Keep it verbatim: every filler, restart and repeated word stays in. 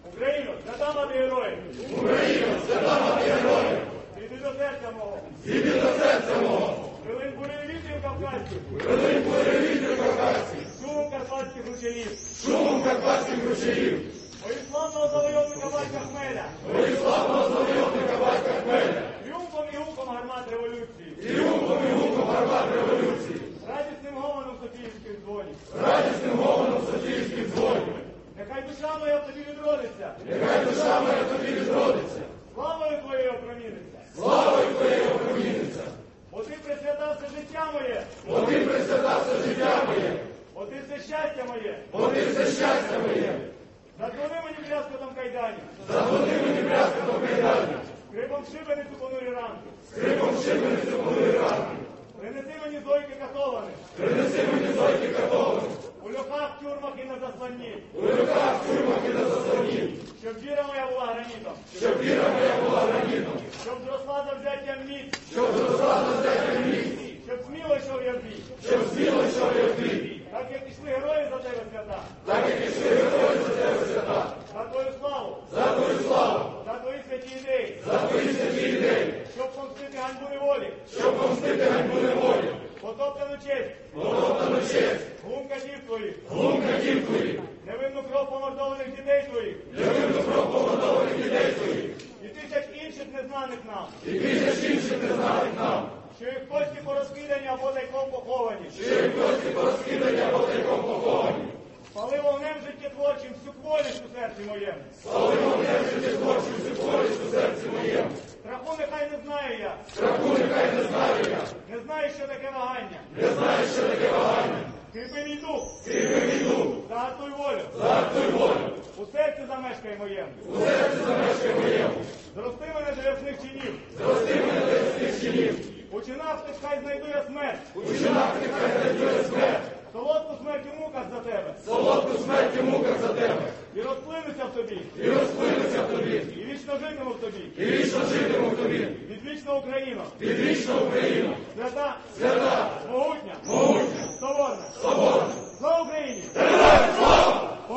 Україно, свята мати героїв! Україно, свята мати героїв! Зійди до серця мого! Зійди до серця мого! Прилинь буреві вітрів кавказьких! Прилинь буреві вітрів кавказьких! Шумом карпатських ручаїв! Шумом карпатських ручаїв! Воїславного завойовника батька Хмеля! Воїславного завойовника батька Хмеля! Тріумфом і гуком гармат революції! Тріумфом і гуком гармат революції! Радісним гомоном Софіївських дзвонів! Радісним гомоном Софіївських дзвонів! Нехай душа моя в тобі відродиться! Нехай душа моя в тобі відродиться! Славою твоєю опроміниться! Славою твоєю опроміниться! Бо ти присвятав все життя моє! Бо ти присвятав все життя моє! Бо ти все щастя моє! Бо ти все щастя моє! Задзвони мені брязкотом кайданів! Задзвони мені брязкотом кайданів! Скрипом шибеницю понурі ранки! Скрипом шибеницю понурі ранки! Принеси мені зойки катованих! Принеси мені зойки катованих! У льохах, тюрмах і на засланні! У льохах, тюрмах і на засланні! Щоб віра моя була гранітом! Щоб віра моя була гранітом! Щоб зросла за взяттям міць! Щоб зросла за взяттям міць! Щоб сміло йшов я в бій! Щоб сміло йшов я в бій! Так як ішли герої за тебе свята! Так як ішли герої за тебе свята! За твою славу! За твою славу! За твої святі ідеї! За твої святі ідеї! Щоб помстити ганьбу неволі! Щоб помстити ганьбу неволі! Потоптану честь! Потоптану честь! Глум катів твоїх! Глум катів твоїх! Невинну кров помордованих дітей твоїх! Невинну кров помордованих дітей твоїх! І тисяч інших незнаних нам! І тисяч інших незнаних нам! Що їх кості порозкидані або тайком поховані! Що їх кості порозкидані або тайком поховані! Спали вогнем життєтворчим всю хворість у серці моєму! Спали вогнем життєтворчим всю хворість у серці моєму! Страху нехай не знаю я! Страху нехай не знаю я! Не знаю, що таке вагання! Не знаю, що таке вагання! Кріпи мій дух! Кріпи мій дух! Загартуй волю! Загартуй волю! У серці замешкай моєму! У серці замешкай моєму! Зрости мене до ясних чинів! Зрости мене до ясних чинів! У чинах тих хай знайду я смерть! У чинах нехай знайду я смерть! Солодку смерть у муках за тебе! Солодку смерть у муках за тебе! І розплинуся в тобі! І розплинуся в тобі! І вічно житиму в тобі! І вічно житиму в тобі! Відвічна Україна! Відвічна Україна! Свята! Свята!